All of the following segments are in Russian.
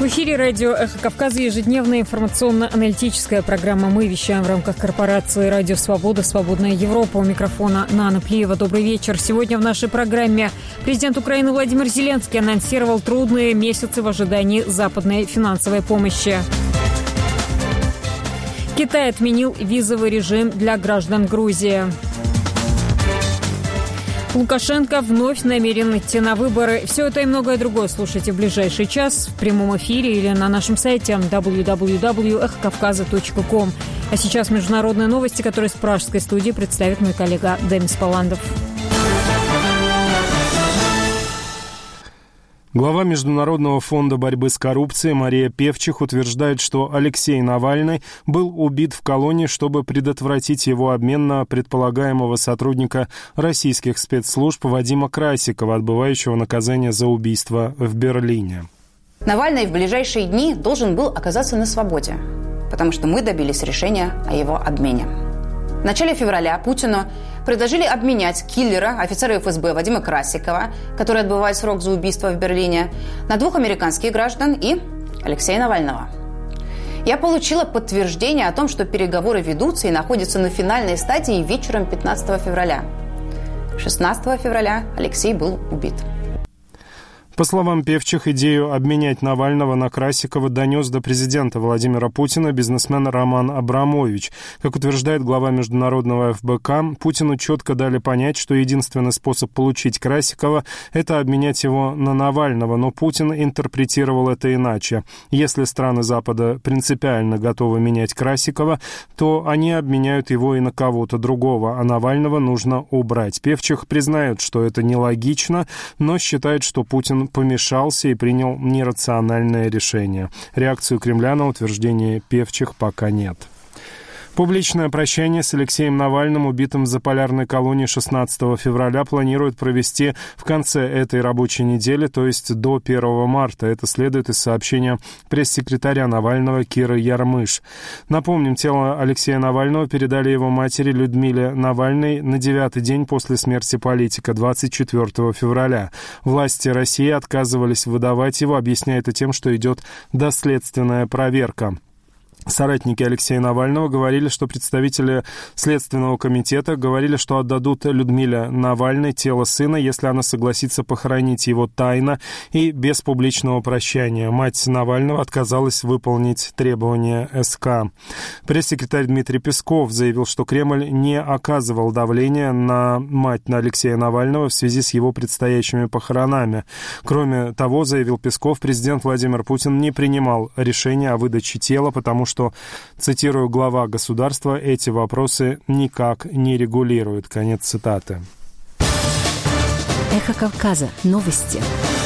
эфире радио «Эхо Кавказа», ежедневная информационно-аналитическая программа. Мы вещаем в рамках корпорации «Радио Свобода», «Свободная Европа». У микрофона Нана Плиева. Добрый вечер. Сегодня в нашей программе президент Украины Владимир Зеленский анонсировал трудные месяцы в ожидании западной финансовой помощи. Китай отменил визовый режим для граждан Грузии. Лукашенко вновь намерен идти на выборы. Все это и многое другое слушайте в ближайший час в прямом эфире или на нашем сайте www.эхокавказа.ком. А сейчас международные новости, которые с пражской студии представит мой коллега Демис Паландов. Глава Международного фонда борьбы с коррупцией Мария Певчих утверждает, что Алексей Навальный был убит в колонии, чтобы предотвратить его обмен на предполагаемого сотрудника российских спецслужб Вадима Красикова, отбывающего наказание за убийство в Берлине. Навальный в ближайшие дни должен был оказаться на свободе, потому что мы добились решения о его обмене. В начале февраля Путину предложили обменять киллера, офицера ФСБ Вадима Красикова, который отбывает срок за убийство в Берлине, на 2 американских граждан и Алексея Навального. Я получила подтверждение о том, что переговоры ведутся и находятся на финальной стадии вечером 15 февраля. 16 февраля Алексей был убит. По словам Певчих, идею обменять Навального на Красикова донес до президента Владимира Путина бизнесмен Роман Абрамович. Как утверждает глава международного ФБК, Путину четко дали понять, что единственный способ получить Красикова – это обменять его на Навального, но Путин интерпретировал это иначе. Если страны Запада принципиально готовы менять Красикова, то они обменяют его и на кого-то другого, а Навального нужно убрать. Певчих признает, что это нелогично, но считает, что Путин помешался и принял нерациональное решение. Реакцию Кремля на утверждение Певчих пока нет. Публичное прощание с Алексеем Навальным, убитым в заполярной колонии 16 февраля, планируют провести в конце этой рабочей недели, то есть до 1 марта. Это следует из сообщения пресс-секретаря Навального Киры Ярмыш. Напомним, тело Алексея Навального передали его матери Людмиле Навальной на 9-й день после смерти политика, 24 февраля. Власти России отказывались выдавать его, объясняя это тем, что идет доследственная проверка. Соратники Алексея Навального говорили, что представители Следственного комитета говорили, что отдадут Людмиле Навальной тело сына, если она согласится похоронить его тайно и без публичного прощания. Мать Навального отказалась выполнить требования СК. Пресс-секретарь Дмитрий Песков заявил, что Кремль не оказывал давления на мать Алексея Навального в связи с его предстоящими похоронами. Кроме того, заявил Песков, президент Владимир Путин не принимал решения о выдаче тела, потому что, цитирую, глава государства эти вопросы никак не регулирует. Конец цитаты. Эхо Кавказа. Новости.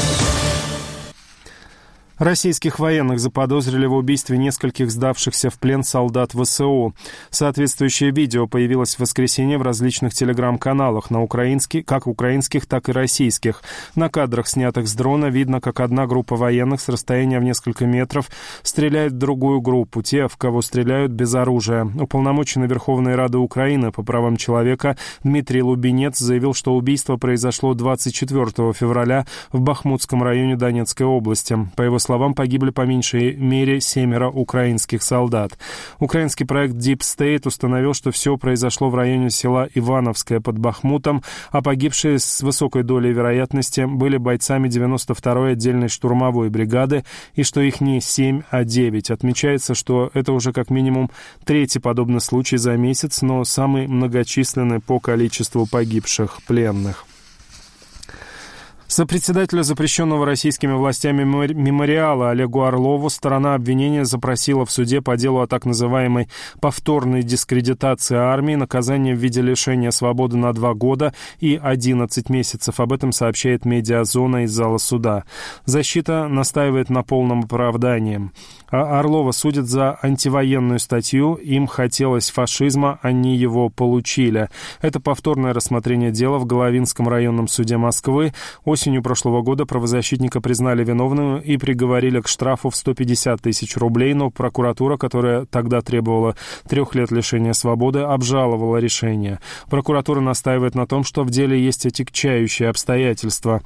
Российских военных заподозрили в убийстве нескольких сдавшихся в плен солдат ВСУ. Соответствующее видео появилось в воскресенье в различных телеграм-каналах, как украинских, так и российских. На кадрах, снятых с дрона, видно, как одна группа военных с расстояния в несколько метров стреляет в другую группу. Те, в кого стреляют, без оружия. Уполномоченный Верховной Рады Украины по правам человека Дмитрий Лубенец заявил, что убийство произошло 24 февраля в Бахмутском районе Донецкой области. По его словам, погибли по меньшей мере 7 украинских солдат. Украинский проект Deep State установил, что все произошло в районе села Ивановское под Бахмутом, а погибшие с высокой долей вероятности были бойцами 92-й отдельной штурмовой бригады, и что их не 7, а 9. Отмечается, что это уже как минимум 3-й подобный случай за месяц, но самый многочисленный по количеству погибших пленных. Сопредседателя запрещенного российскими властями мемориала Олегу Орлову сторона обвинения запросила в суде по делу о так называемой повторной дискредитации армии наказание в виде лишения свободы на 2 года и 11 месяцев. Об этом сообщает «Медиазона» из зала суда. Защита настаивает на полном оправдании. Орлова судят за антивоенную статью «Им хотелось фашизма, они его получили». Это повторное рассмотрение дела в Головинском районном суде Москвы. Осенью прошлого года правозащитника признали виновным и приговорили к штрафу в 150 тысяч рублей, но прокуратура, которая тогда требовала 3 лет лишения свободы, обжаловала решение. Прокуратура настаивает на том, что в деле есть отягчающие обстоятельства.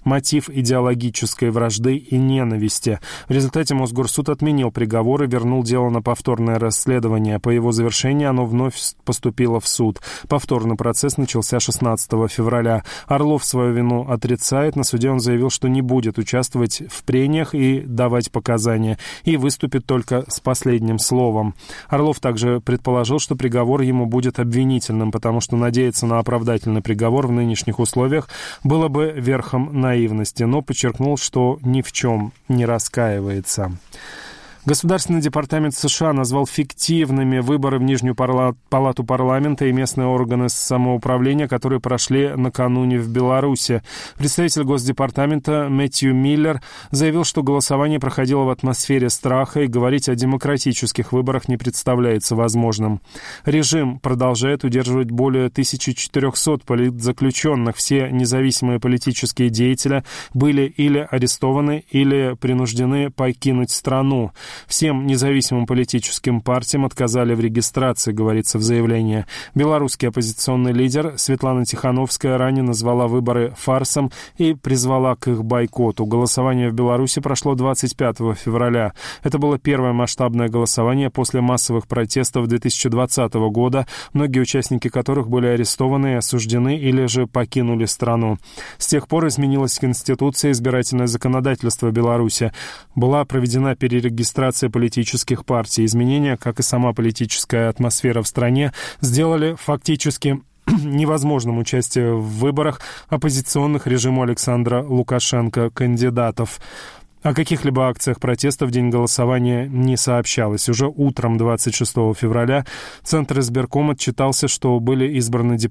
мотив идеологической вражды и ненависти. В результате Мосгорсуд отменил приговор и вернул дело на повторное расследование. По его завершении оно вновь поступило в суд. Повторный процесс начался 16 февраля. Орлов свою вину отрицает. На суде он заявил, что не будет участвовать в прениях и давать показания, и выступит только с последним словом. Орлов также предположил, что приговор ему будет обвинительным, потому что надеяться на оправдательный приговор в нынешних условиях было бы верхом наивности, но подчеркнул, что ни в чем не раскаивается. Государственный департамент США назвал фиктивными выборы в Нижнюю палату парламента и местные органы самоуправления, которые прошли накануне в Беларуси. Представитель Госдепартамента Мэтью Миллер заявил, что голосование проходило в атмосфере страха и говорить о демократических выборах не представляется возможным. Режим продолжает удерживать более 1400 политзаключенных. Все независимые политические деятели были или арестованы, или принуждены покинуть страну. Всем независимым политическим партиям отказали в регистрации, говорится в заявлении. Белорусский оппозиционный лидер Светлана Тихановская ранее назвала выборы фарсом и призвала к их бойкоту. Голосование в Беларуси прошло 25 февраля. Это было первое масштабное голосование после массовых протестов 2020 года, многие участники которых были арестованы и осуждены или же покинули страну. С тех пор изменилась Конституция и избирательное законодательство Беларуси. Была проведена перерегистрация политических партий. Изменения, как и сама политическая атмосфера в стране, сделали фактически невозможным участие в выборах оппозиционных режиму Александра Лукашенко кандидатов. О каких-либо акциях протеста в день голосования не сообщалось. Уже утром 26 февраля Центр избирком отчитался, что были избраны депутаты